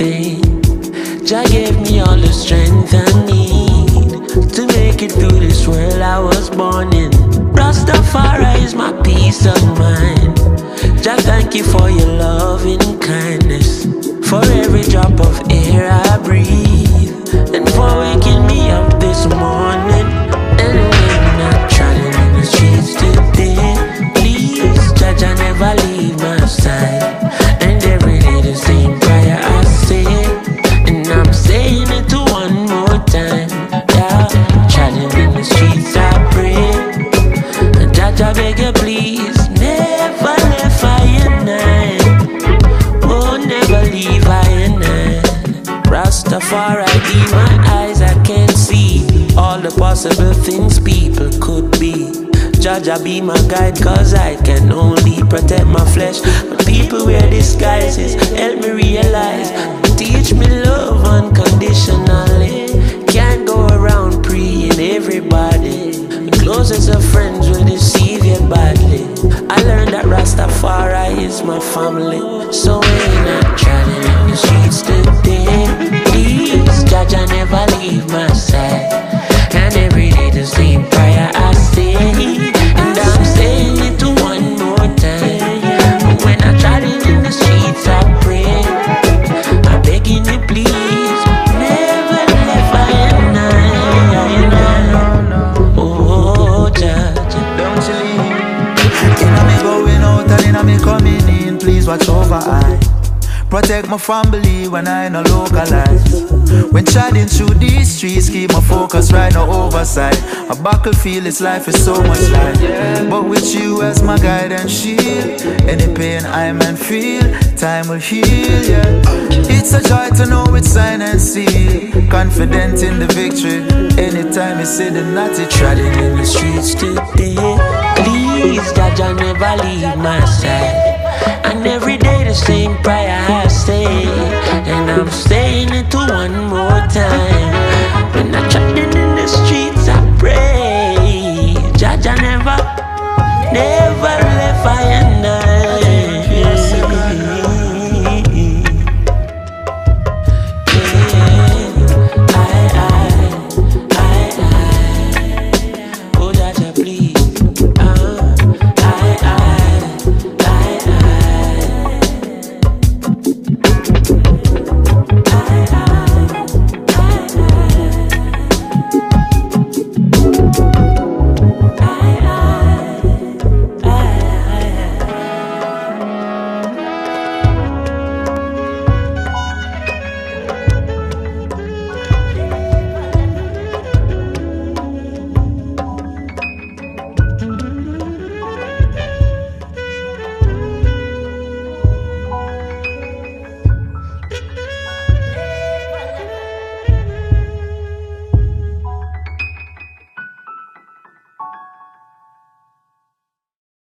everything. Jah gave me all the strength I need to make it through this world I was born in. Rastafari is my peace of mind. Jah, thank you for your loving kindness, for every drop of air I breathe, and for waking me up this morning. And when I'm trotting in the streets today, please, Jah, Jah, never leave my side. And every day the same prayer I say, and I'm saying it to one more time. Yeah, trotting in the streets I pray. And Jah, Jah, beg you please, never left I and I. Oh, never leave I and I. Rastafari, be my eyes, I can see all the possible things people could be. Jah, Jah, be my guide, cause I can only protect my flesh. But people wear disguises, help me realize, teach me love unconditionally. Can't go around preying everybody. The closest of friends will deceive you badly. I learned that Rastafari is my family. So when I'm trotting in the streets today, please, Jah, Jah, never leave my side. And every day the same prayer I say, and I'm saying it to one more time. When I'm trotting in the streets I pray, I'm begging you please, never left I and I. Oh, Jah, Jah, Don't you leave. Inna me going out and inna me coming in, please watch over I. Protect my family when I no localize. When chatting through these streets, keep my focus right, no oversight. A battlefield, this life is so much light. But with you as my guide and shield, any pain I man feel, time will heal, yeah. It's a joy to know it's sign and seal, confident in the victory. Anytime you see the naughty trotting in the streets today, please, Jah, Jah, never leave my side. And every day the same prayer I say, and I'm saying it to one more time.